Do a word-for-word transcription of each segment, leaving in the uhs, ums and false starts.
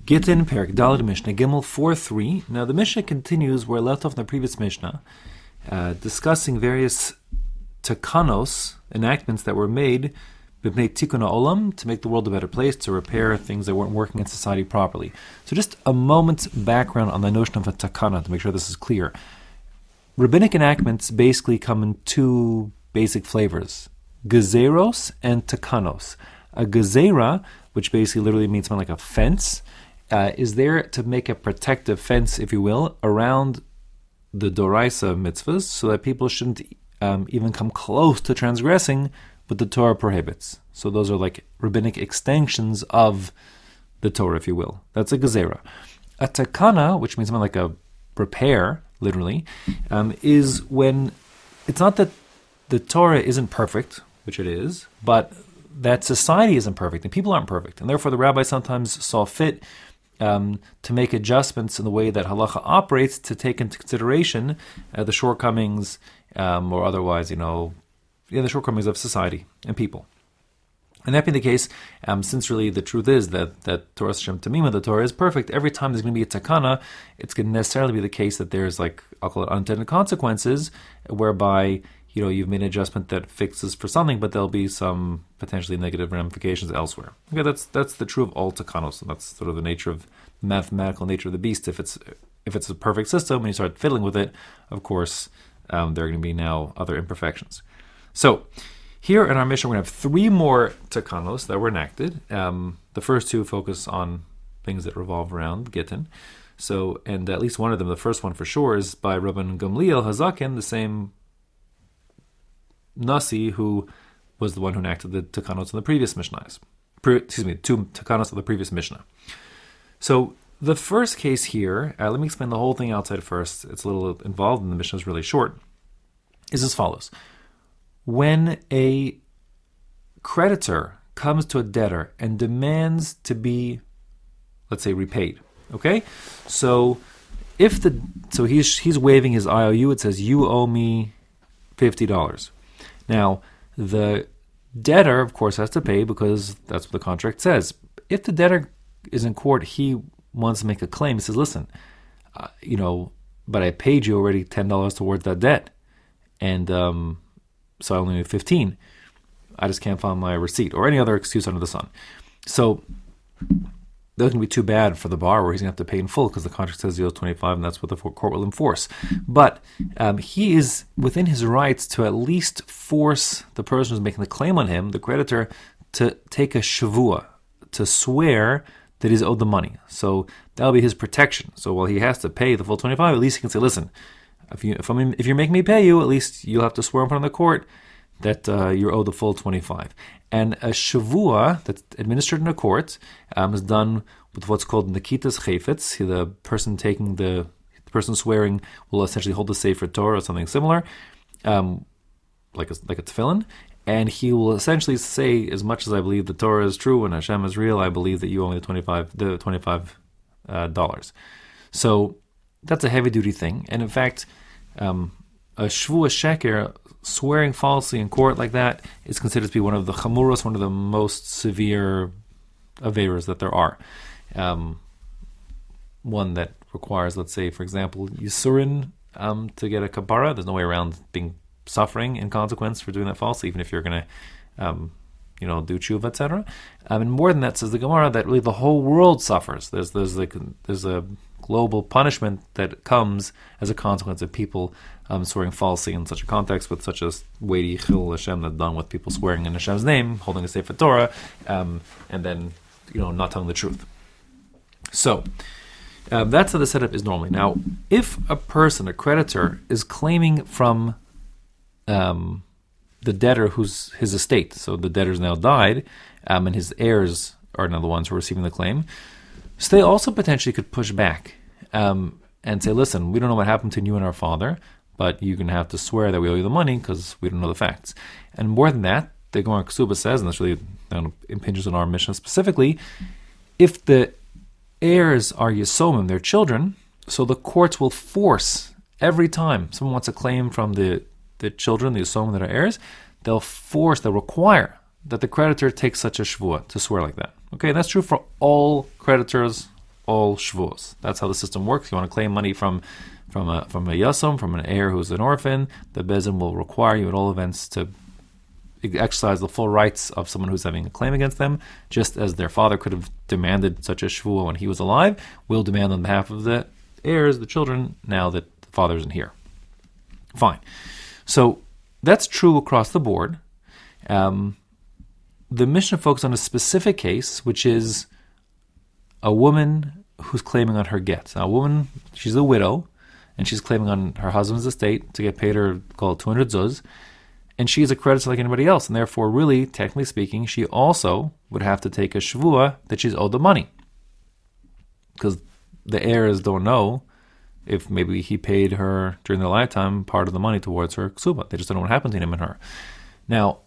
Gittin, Perik Daled, Mishnah Gimel four three. Now the Mishnah continues where it left off in the previous Mishnah, uh, discussing various takanos, enactments that were made b'mei tikkun ha'olam, to make the world a better place, to repair things that weren't working in society properly. So just a moment's background on the notion of a takana to make sure this is clear. Rabbinic enactments basically come in two basic flavors: gezeros and takanos. A gezerah, which basically literally means something like a fence, uh, is there to make a protective fence, if you will, around the doraisa mitzvahs, so that people shouldn't um, even come close to transgressing what the Torah prohibits. So those are like rabbinic extensions of the Torah, if you will. That's a gezerah. A takana, which means something like a repair, literally, um, is when it's not that the Torah isn't perfect, which it is, but that society isn't perfect and people aren't perfect. And therefore the rabbi sometimes saw fit um, to make adjustments in the way that halacha operates to take into consideration uh, the shortcomings um, or otherwise, you know, yeah, the shortcomings of society and people. And that being the case, um, since really the truth is that, that Torah Shem Tamima, the Torah is perfect, every time there's going to be a takana, it's going to necessarily be the case that there's, like, I'll call it unintended consequences, whereby, you know, you've made an adjustment that fixes for something, but there'll be some potentially negative ramifications elsewhere. Okay, that's that's the true of all takanos, and that's sort of the nature of the mathematical nature of the beast. If it's if it's a perfect system, when you start fiddling with it, of course, um, there are going to be now other imperfections. So, here in our Mishnah, we're going to have three more takanos that were enacted. Um, the first two focus on things that revolve around Gittin. So, and at least one of them, the first one for sure, is by Rabban Gamliel Hazakin, the same Nasi who was the one who enacted the takanos in the previous Mishnahs. Pre- excuse me, two takanos of the previous Mishnah. So, the first case here, uh, let me explain the whole thing outside first. It's a little involved, and the Mishnah is really short, is as follows. When a creditor comes to a debtor and demands to be, let's say, repaid, okay? So if the so he's he's waiving his I O U, it says you owe me fifty dollars. Now the debtor, of course, has to pay because that's what the contract says. If the debtor is in court, he wants to make a claim. He says, "Listen, uh, you know, but I paid you already ten dollars towards that debt, and um." So I only need fifteen. I just can't find my receipt, or any other excuse under the sun. So that's going to be too bad for the borrower. He's going to have to pay in full because the contract says he owes twenty-five, and that's what the court will enforce. But um, he is within his rights to at least force the person who's making the claim on him, the creditor, to take a shavua, to swear that he's owed the money. So that'll be his protection. So while he has to pay the full twenty-five, at least he can say, listen, If you if I'm if you're making me pay you, at least you'll have to swear in front of the court that uh, you're owed the full twenty-five. And a shavua that's administered in a court um, is done with what's called nakitas chayfetz. The person taking the the person swearing will essentially hold the sefer Torah or something similar, um, like a, like a tefillin, and he will essentially say, as much as I believe the Torah is true and Hashem is real, I believe that you owe me the twenty-five the twenty-five uh, dollars. So that's a heavy-duty thing. And in fact, um, a shvua sheker, swearing falsely in court like that, is considered to be one of the chamuros, one of the most severe averas that there are. Um, one that requires, let's say, for example, yisurin um, to get a kapara. There's no way around being suffering in consequence for doing that falsely, even if you're going to, um, you know, do tshuva, et cetera. Um, and more than that, says the Gemara, that really the whole world suffers. There's there's like there's a global punishment that comes as a consequence of people um, swearing falsely in such a context, with such a weighty chil Hashem that's done with people swearing in Hashem's name, holding a sefer Torah, um, and then, you know, not telling the truth. So uh, that's how the setup is normally. Now, if a person, a creditor, is claiming from um, the debtor who's his estate, so the debtor's now died, um, and his heirs are now the ones who are receiving the claim, so they also potentially could push back um, and say, listen, we don't know what happened to you and our father, but you're going to have to swear that we owe you the money because we don't know the facts. And more than that, the Gemara Ksuba says, and this really you know, impinges on our mission specifically, if the heirs are Yisomim, their children, so the courts will force, every time someone wants a claim from the, the children, the Yisomim that are heirs, they'll force, they'll require that the creditor takes such a shvua, to swear like that. Okay, and that's true for all creditors all shvuos. That's how the system works. You want to claim money from from a from a yasam, from an heir who's an orphan, the bezin will require you at all events to exercise the full rights of someone who's having a claim against them, just as their father could have demanded such a shvua when he was alive. We'll demand on behalf of the heirs, the children, now that the father isn't here. Fine. So that's true across the board. Um, the Mishnah focuses on a specific case, which is a woman who's claiming on her get. Now, a woman, she's a widow, and she's claiming on her husband's estate to get paid her, called two hundred zuz, and she is a creditor like anybody else, and therefore, really, technically speaking, she also would have to take a shvua that she's owed the money. Because the heirs don't know if maybe he paid her during their lifetime part of the money towards her ksuba. They just don't know what happened to him and her. Now,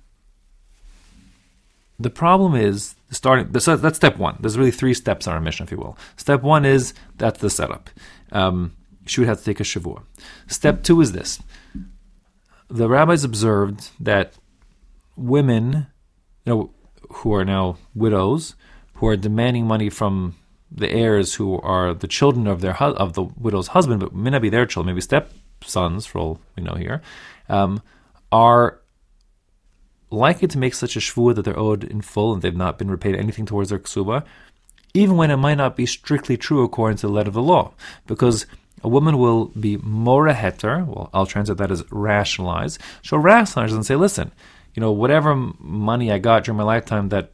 the problem is, starting. So that's step one. There's really three steps on our mission, if you will. Step one is, that's the setup. Um, she would have to take a shavua. Step two is this. The rabbis observed that women, you know, who are now widows, who are demanding money from the heirs who are the children of their hu- of the widow's husband, but may not be their children, maybe stepsons, for all we know here, um, are likely to make such a shvua that they're owed in full and they've not been repaid anything towards their ksuba, even when it might not be strictly true according to the letter of the law. Because a woman will be mora heter, well, I'll translate that as rationalize. She'll rationalize and say, listen, you know, whatever money I got during my lifetime that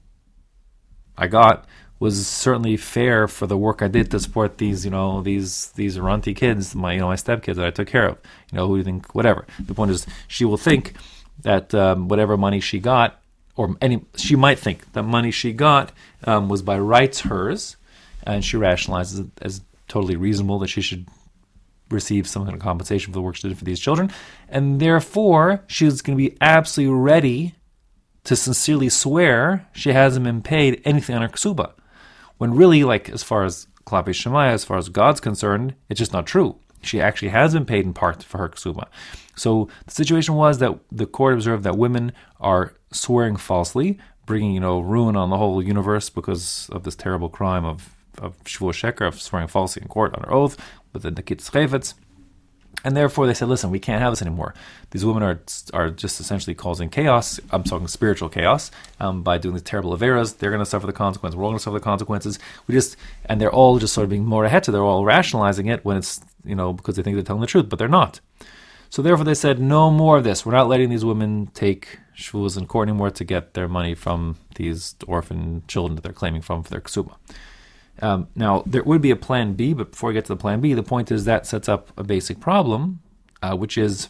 I got was certainly fair for the work I did to support these, you know, these these ranti kids, my, you know, my stepkids that I took care of. You know, who do you think, whatever. The point is, she will think that um, whatever money she got, or any, she might think that money she got um, was by rights hers, and she rationalizes it as totally reasonable that she should receive some kind of compensation for the work she did for these children, and therefore she's going to be absolutely ready to sincerely swear she hasn't been paid anything on her ksuba, when really, like, as far as Klape Shemaya, as far as God's concerned, it's just not true. She actually has been paid in part for her ksuba. So the situation was that the court observed that women are swearing falsely, bringing, you know, ruin on the whole universe because of this terrible crime of of shvua sheker, of swearing falsely in court under oath, within the kitz chayvetz. And therefore they said, listen, we can't have this anymore. These women are are just essentially causing chaos. I'm talking spiritual chaos um, by doing these terrible averas. They're going to suffer the consequences. We're all going to suffer the consequences. We just, and they're all just sort of being more ahead to. They're all rationalizing it when it's, you know, because they think they're telling the truth, but they're not. So therefore they said, no more of this. We're not letting these women take shvuas in court anymore to get their money from these orphan children that they're claiming from for their ksuba. Um, now, there would be a plan B, but before we get to the plan B, the point is that sets up a basic problem, uh, which is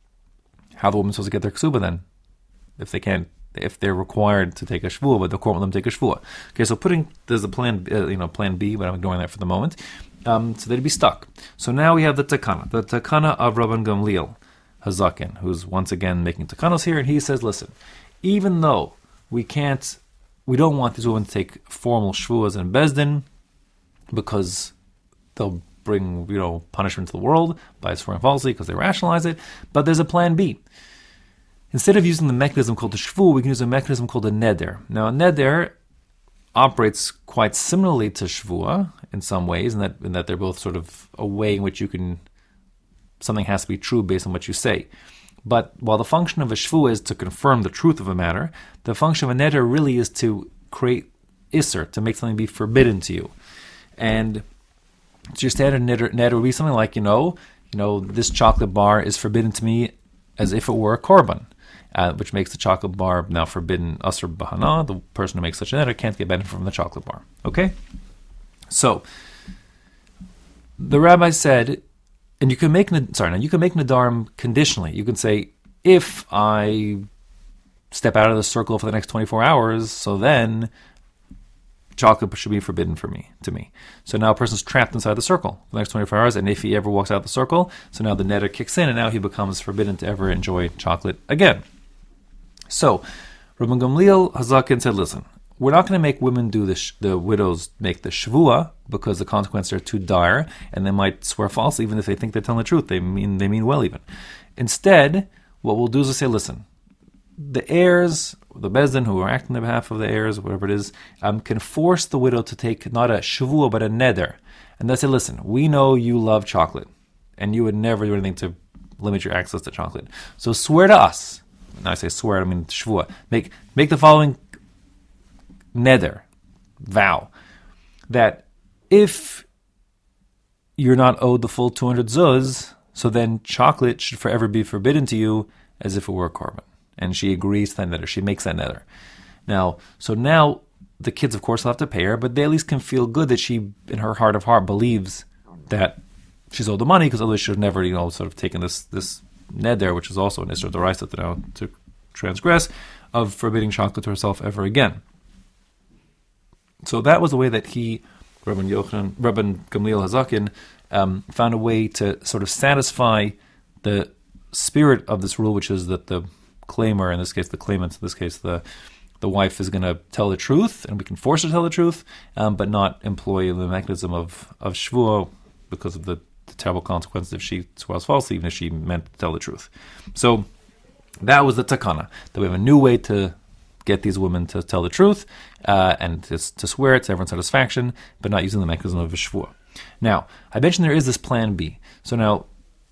how the woman's supposed to get their ksuba then, if they can't, if they're required to take a shvua, but the court will let them take a shvua. Okay, so putting, there's a plan, uh, you know, plan B, but I'm ignoring that for the moment. Um, so they'd be stuck. So now we have the takana, the takana of Rabban Gamliel Hazakin, who's once again making takanos here, and he says, listen, even though we can't, we don't want these women to take formal shvuas in Bezdin, because they'll bring, you know, punishment to the world by swearing falsely because they rationalize it. But there's a plan B. Instead of using the mechanism called the shvu, we can use a mechanism called a neder. Now, a neder operates quite similarly to shvua in some ways, in that in that they're both sort of a way in which you can, something has to be true based on what you say. But while the function of a shvu is to confirm the truth of a matter, the function of a neder really is to create isser, to make something be forbidden to you. And so your standard neder, neder would be something like, you know, you know, this chocolate bar is forbidden to me as if it were a korban, uh, which makes the chocolate bar now forbidden. Asr bahana, the person who makes such a neder can't get benefit from the chocolate bar. Okay? So, the rabbi said, and you can make, sorry, now you can make nadarim conditionally. You can say, if I step out of the circle for the next twenty-four hours, so then chocolate should be forbidden for me, to me. So now a person's trapped inside the circle for the next twenty-four hours, and if he ever walks out the circle, so now the neder kicks in, and now he becomes forbidden to ever enjoy chocolate again. So, Rabban Gamliel Hazakin said, listen, we're not going to make women do the, sh- the widows make the shvua, because the consequences are too dire, and they might swear false even if they think they're telling the truth. They mean they mean well even. Instead, what we'll do is we'll say, listen, the heirs the Bezdin, who are acting on behalf of the heirs, whatever it is, um, can force the widow to take not a shavua, but a neder. And they say, listen, we know you love chocolate, and you would never do anything to limit your access to chocolate. So swear to us. Now I say swear, I mean shavua. Make, make the following neder, vow, that if you're not owed the full two hundred zuz, so then chocolate should forever be forbidden to you as if it were a korban. And she agrees to that neder. She makes that neder. Now, so now the kids, of course, will have to pay her, but they at least can feel good that she, in her heart of heart, believes that she's owed the money, because otherwise she would have never, you know, sort of taken this this neder, which is also an Isra D'Oraisa to now to transgress, of forbidding chocolate to herself ever again. So that was the way that he, Rabban Yochanan, Rabban Gamliel Hazakin, um, found a way to sort of satisfy the spirit of this rule, which is that the claimer, in this case the claimant, in this case the the wife, is going to tell the truth, and we can force her to tell the truth, um, but not employ the mechanism of, of shvuah because of the, the terrible consequences if she swears falsely, even if she meant to tell the truth. So that was the takana, that we have a new way to get these women to tell the truth, uh, and to, to swear it to everyone's satisfaction, but not using the mechanism of shvuah. Now, I mentioned there is this plan B. So now,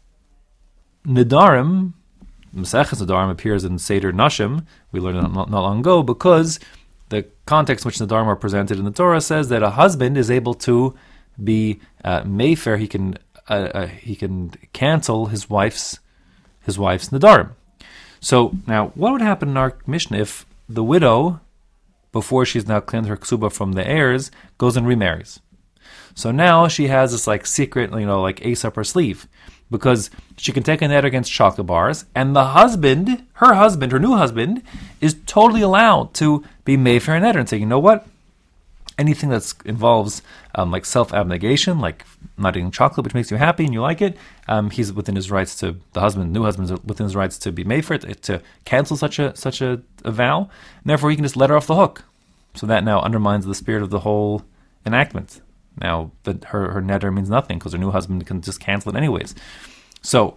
Nidarim, Maseches Nidarim appears in Seder Nashim, we learned it not, not long ago, because the context in which Nidarim are presented in the Torah says that a husband is able to be uh, mayfair, he can uh, uh, he can cancel his wife's his wife's Nidarim. So now, what would happen in our Mishnah if the widow, before she's now cleansed her ksuba from the heirs, goes and remarries? So now she has this like secret, you know, like ace up her sleeve, because she can take a net against chocolate bars, and the husband, her husband, her new husband, is totally allowed to be mayfair and netter and say, you know what? Anything that involves um, like self-abnegation, like not eating chocolate, which makes you happy and you like it, um, he's within his rights to, the husband, new husband is within his rights to be mayfair, to, to cancel such a such a, a vow, and therefore he can just let her off the hook. So that now undermines the spirit of the whole enactment. Now, that her, her netter means nothing because her new husband can just cancel it anyways. So,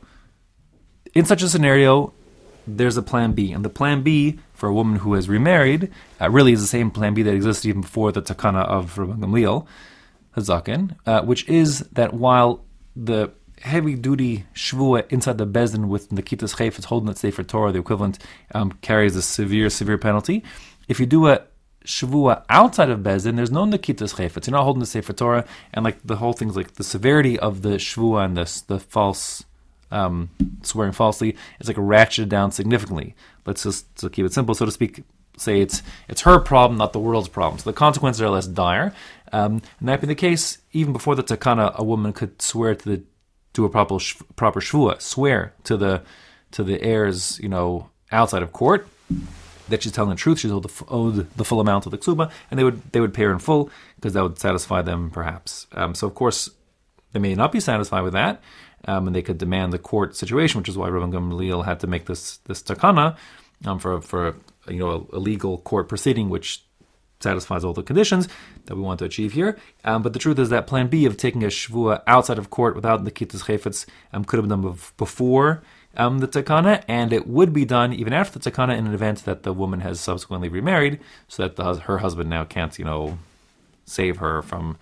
in such a scenario, there's a plan B. And the plan B for a woman who has remarried uh, really is the same plan B that existed even before the takana of Rabban Gamliel Hazakin, uh, which is that while the heavy-duty shvuah inside the bezdin with Nakitas Chayfetz holding that Sefer Torah, the equivalent, um, carries a severe, severe penalty. If you do a Shavua outside of Bezdin, there's no Nakitas Chayfetz. You're not holding the Sefer Torah, and like the whole thing's like the severity of the Shavua and the the false um, swearing falsely is like ratcheted down significantly. Let's just to keep it simple, so to speak. Say it's it's her problem, not the world's problem. So the consequences are less dire. Um, and that being the case, even before the takana, a woman could swear to the do a proper proper Shavua, swear to the to the heirs, you know, outside of court, that she's telling the truth, she's owed the, owed the full amount of the ksuba, and they would they would pay her in full, because that would satisfy them, perhaps. Um, so, of course, they may not be satisfied with that, um, and they could demand the court situation, which is why Rabban Gamliel had to make this this takana um, for for you know a, a legal court proceeding, which satisfies all the conditions that we want to achieve here. Um, but the truth is that Plan B of taking a shvua outside of court without the Nakitas Chayfetz um, could have been done before Um, the takana, and it would be done even after the takana in an event that the woman has subsequently remarried, so that the, her husband now can't, you know, save her from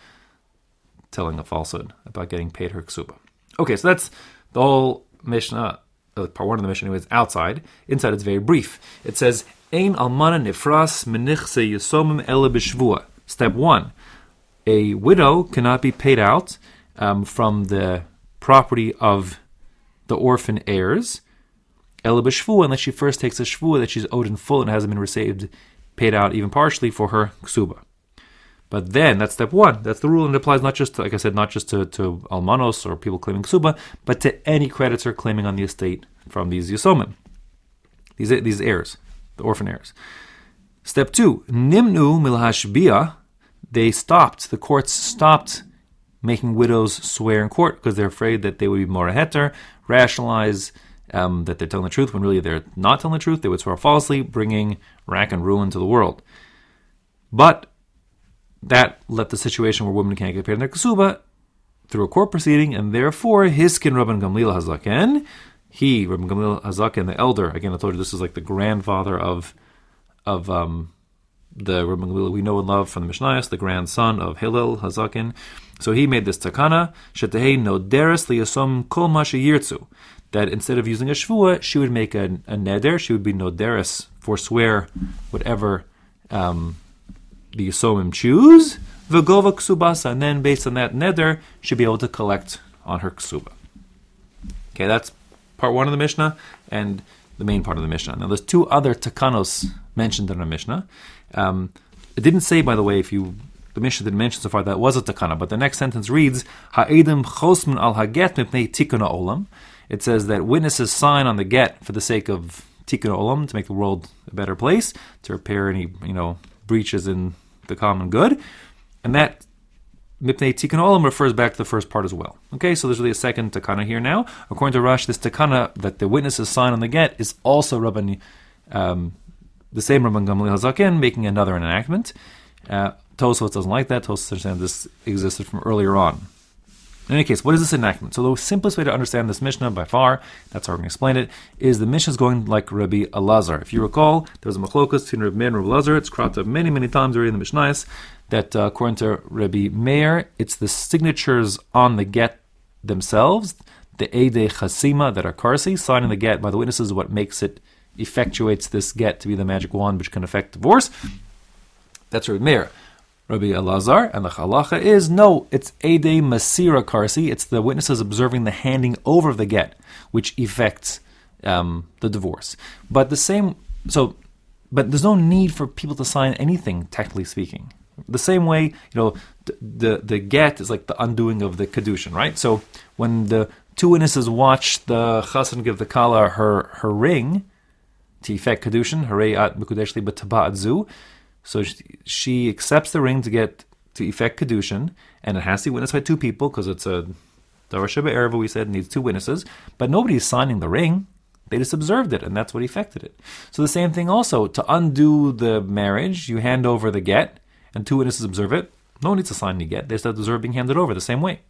telling a falsehood about getting paid her ksuba. Okay, so that's the whole Mishnah, uh, part one of the Mishnah anyways, outside. Inside it's very brief. It says, Ein almana nifras menichse yisomim ele b'shvua. Step one, a widow cannot be paid out um, from the property of the orphan heirs, ela b'shvua, unless she first takes a shvua that she's owed in full and hasn't been received, paid out even partially for her ksuba. But then, that's step one. That's the rule, and it applies not just to, like I said, not just to, to almanos or people claiming ksuba, but to any creditor claiming on the estate from these yisomim, these these heirs, the orphan heirs. Step two, nimnu milhashbia, they stopped, the courts stopped making widows swear in court because they're afraid that they would be more heter, rationalize um, that they're telling the truth when really they're not telling the truth. They would swear falsely, bringing rack and ruin to the world. But that left the situation where women can't get paid in their ksuba through a court proceeding, and therefore Hiskin Rabban Gamliel Hazaken, he, Rabban Gamliel Hazaken, the elder, again I told you this is like the grandfather of of um, the Rabban Gamliel we know and love from the Mishnayos, the grandson of Hillel Hazakin. So he made this takana, shetehei noderes liyasom kol ma sheyirtzu, that instead of using a shvua, she would make a, a neder, she would be noderes, forswear whatever um, the yisomim choose, v'gova ksubasa, and then based on that neder, she'd be able to collect on her ksuba. Okay, that's part one of the Mishnah, and the main part of the Mishnah. Now, there's two other takanos mentioned in the Mishnah. Um, it didn't say, by the way, if you the Mishnah didn't mention so far that was a takana, but the next sentence reads, Ha'edim chosmin al haget mipnei tikkun olam. It says that witnesses sign on the get for the sake of tikkun olam, to make the world a better place, to repair any, you know, breaches in the common good. And that mipnei tikkun olam refers back to the first part as well. Okay, so there's really a second takana here now. According to Rash, this takana that the witnesses sign on the get is also Rabban, um, the same Rabban Gamliel Hazaken making another enactment. Uh, Tosfos doesn't like that. Tosfos understands this existed from earlier on. In any case, what is this enactment? So the simplest way to understand this Mishnah by far, that's how we're going to explain it, is the Mishnah is going like Rabbi Elazar. If you recall, there was a machlokas between Rabbi Meir and Rabbi Elazar. It's cropped up many, many times already in the Mishnayos, that uh, according to Rabbi Meir, it's the signatures on the get themselves, the Eidei Chasima that are Karsi, signing the get by the witnesses is what makes it, effectuates this get to be the magic wand which can affect divorce. That's Rabbi Meir. Rabbi Elazar, and the halacha is, no, it's Eidei Masira Karsi, it's the witnesses observing the handing over of the get, which effects um, the divorce. But the same, so, but there's no need for people to sign anything, technically speaking. The same way, you know, the, the, the get is like the undoing of the kedushin, right? So when the two witnesses watch the chassan give the kala her, her ring, to effect kedushin, harei at mekudesh li b'taba'at zu, so she, she accepts the ring to get to effect kedushin, and it has to be witnessed by two people because it's a davar sheba erva. We said it needs two witnesses, but nobody's signing the ring; they just observed it, and that's what effected it. So the same thing also to undo the marriage, you hand over the get, and two witnesses observe it. No one needs to sign the get; they just have to observe being handed over the same way.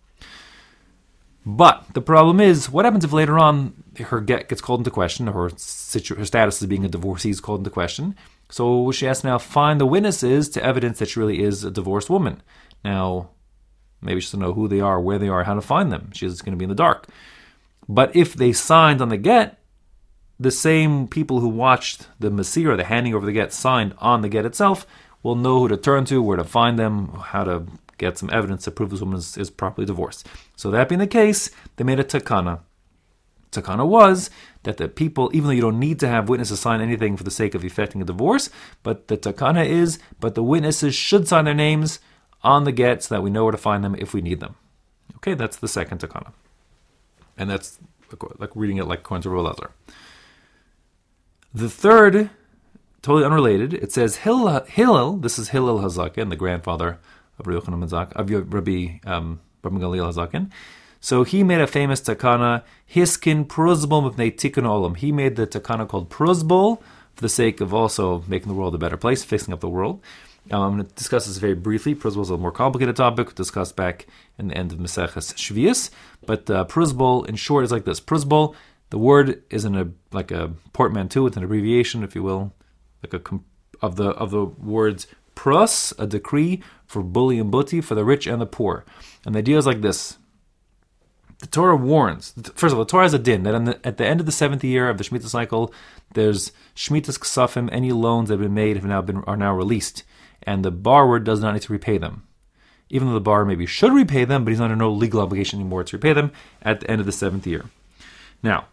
But the problem is, what happens if later on her get gets called into question, or her, situ- her status as being a divorcee is called into question? So she has to now find the witnesses to evidence that she really is a divorced woman. Now, maybe she doesn't know who they are, where they are, how to find them. She's going to be in the dark. But if they signed on the get, the same people who watched the Masira, the handing over the get, signed on the get itself, will know who to turn to, where to find them, how to get some evidence to prove this woman is, is properly divorced. So that being the case, they made a takana. Takana was that the people, even though you don't need to have witnesses sign anything for the sake of effecting a divorce, but the takana is, but the witnesses should sign their names on the get so that we know where to find them if we need them. Okay, that's the second takana. And that's like reading it like according to Rabbi Elazar. The third, totally unrelated, it says Hillel, Hillel this is Hillel Hazaken, the grandfather of Rabbi Yochanan Mazak, of Rabbi um, Rabbi Gamliel Hazaken. So he made a famous takana, Hiskin Pruzbol Mipnei Tikkun Olam. He made the takana called Pruzbol for the sake of also making the world a better place, fixing up the world. Um, I'm going to discuss this very briefly. Pruzbol is a more complicated topic, we'll discuss back in the end of Maseches Shvius. But uh, Pruzbol, in short, is like this. Pruzbol, the word is in a like a portmanteau, it's an abbreviation, if you will, like a of the of the words prus, a decree for bully and buti, for the rich and the poor. And the idea is like this. The Torah warns, first of all, the Torah has a din, that the, at the end of the seventh year of the Shemitah cycle, there's Shemitah's Ksafim, any loans that have been made have now been are now released, and the borrower does not need to repay them. Even though the borrower maybe should repay them, but he's under no legal obligation anymore to repay them at the end of the seventh year. Now,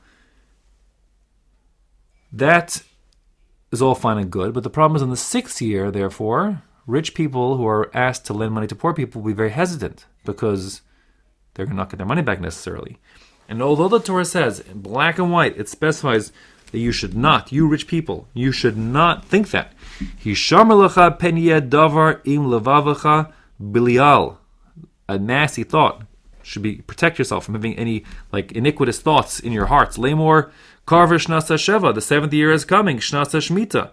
that is all fine and good, but the problem is in the sixth year, therefore, rich people who are asked to lend money to poor people will be very hesitant, because they're going to not get their money back necessarily. And although the Torah says, in black and white, it specifies that you should not, you rich people, you should not think that. Hishamar lecha pen yeh davar im levavacha bilial. A nasty thought should be, protect yourself from having any like iniquitous thoughts in your hearts. Lemor karver shnasa sheva, the seventh year is coming, shnasa shmita.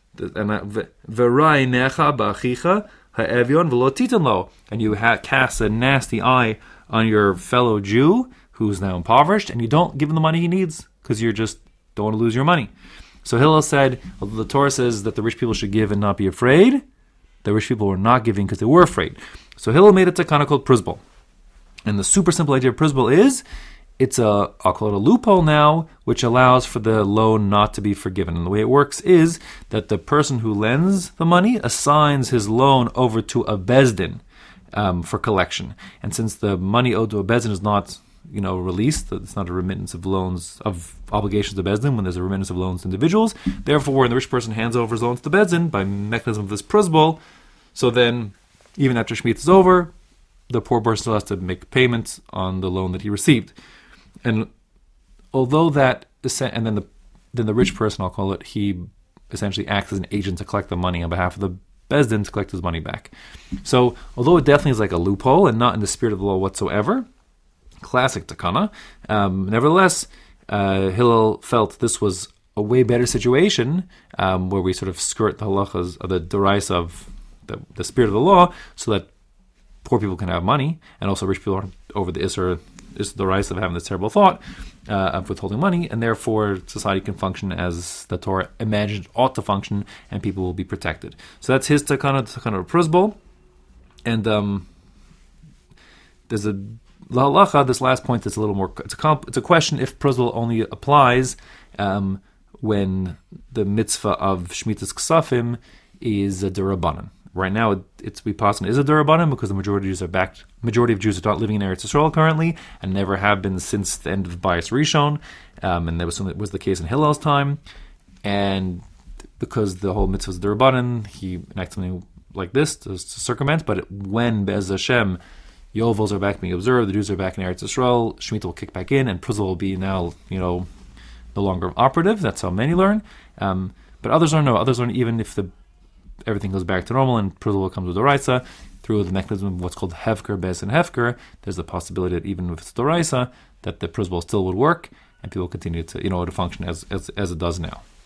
V'rai necha ba'achicha ha'evyon v'lo titan lo. And you ha- cast a nasty eye on your fellow Jew who's now impoverished, and you don't give him the money he needs because you just don't want to lose your money. So Hillel said, although the Torah says that the rich people should give and not be afraid, the rich people were not giving because they were afraid. So Hillel made a takana called Pruzbul. And the super simple idea of Pruzbul is, it's a, I'll call it a loophole now, which allows for the loan not to be forgiven. And the way it works is that the person who lends the money assigns his loan over to a bezdin um, for collection. And since the money owed to a bezdin is not, you know, released, it's not a remittance of loans, of obligations to bezdin when there's a remittance of loans to individuals. Therefore, when the rich person hands over his loans to bezdin by mechanism of this Pruzbul, so then even after Shemitah is over, the poor person still has to make payments on the loan that he received. And although that, and then the then the rich person, I'll call it, he essentially acts as an agent to collect the money on behalf of the bezdin to collect his money back. So although it definitely is like a loophole and not in the spirit of the law whatsoever, classic takana, um, nevertheless, uh, Hillel felt this was a way better situation um, where we sort of skirt the halachas, or the derais of the, the spirit of the law, so that poor people can have money, and also rich people aren't over the isser, is the rise of having this terrible thought uh, of withholding money, and therefore society can function as the Torah imagined it ought to function, and people will be protected. So that's his takana, takana of Pruzbul. And um, there's a lahalacha, this last point that's a little more, it's a, comp, it's a question if Pruzbul only applies um, when the mitzvah of Shmitas Ksafim is a derabanan. Right now, it, it's we possible is a derabanan because the majority of Jews are back. Majority of Jews are not living in Eretz Yisrael currently, and never have been since the end of Bayis Rishon, um, and that was something that was the case in Hillel's time. And because the whole mitzvah is derabanan, he enacted something like this to, to circumvent. But when Be'ez Hashem, Yovels are back being observed, the Jews are back in Eretz Yisrael, Shemitah will kick back in, and Pruzbul will be now, you know, no longer operative. That's how many learn. Um, but others learn no. Others learn even if the everything goes back to normal and Pruzbul comes with Doraisa through the mechanism of what's called Hefker, Bez, and Hefker. There's the possibility that even with Doraisa, that the Pruzbul still would work and people continue to, you know, to function as as, as it does now.